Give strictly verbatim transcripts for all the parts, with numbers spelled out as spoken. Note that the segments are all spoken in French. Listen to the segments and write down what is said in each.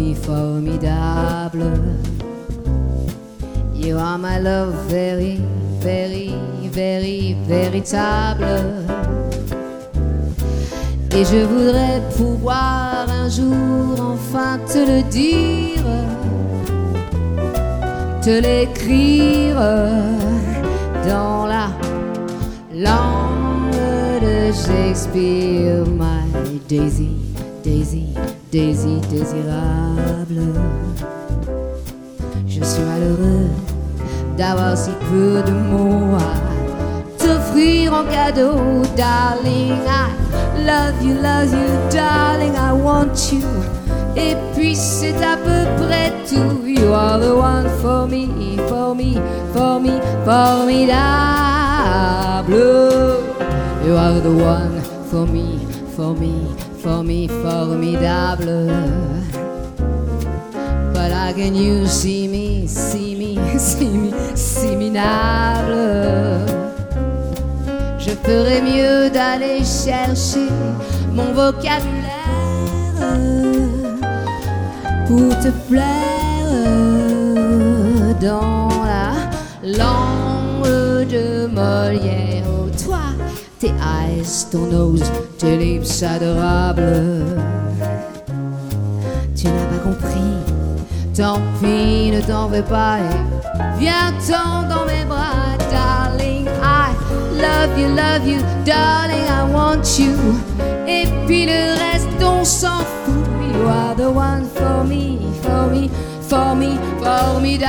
me, formidable. You are my love, very, very, very, véritable. Et je voudrais pouvoir un jour enfin te le dire, te l'écrire dans la langue de Shakespeare. My Daisy, Daisy, Daisy désirable. Je suis malheureux d'avoir si peu de mots à t'offrir en cadeau, darling. I love you, love you, darling, I want you. Et puis c'est à peu près tout. You are the one for me, for me, for me, formidable. You are the one for me, for me, for me, formidable. But how can you see me, see me, see me, see me minable? Je ferais mieux d'aller chercher mon vocabulaire pour te plaire dans la langue de Molière. Oh, toi, tes eyes, ton nose, tes lips adorables. Tu n'as pas compris, tant pis, ne t'en veux pas et viens-t'en dans mes bras, darling. I love you, love you, darling, I want you. Et puis le reste, on s'en fout. You are the one for me, for me, for me, formidable.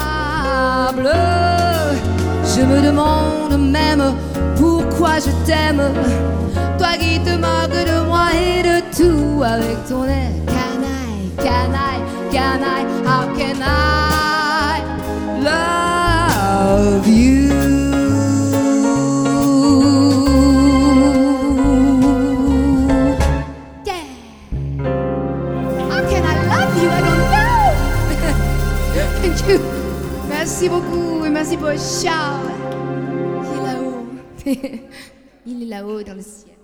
Je me demande même pourquoi je t'aime, toi qui te moques de moi et de tout avec ton air. Can I, can I, can I, how can I love you? Merci beaucoup et merci pour Charles. Il est là-haut. Il est là-haut dans le ciel.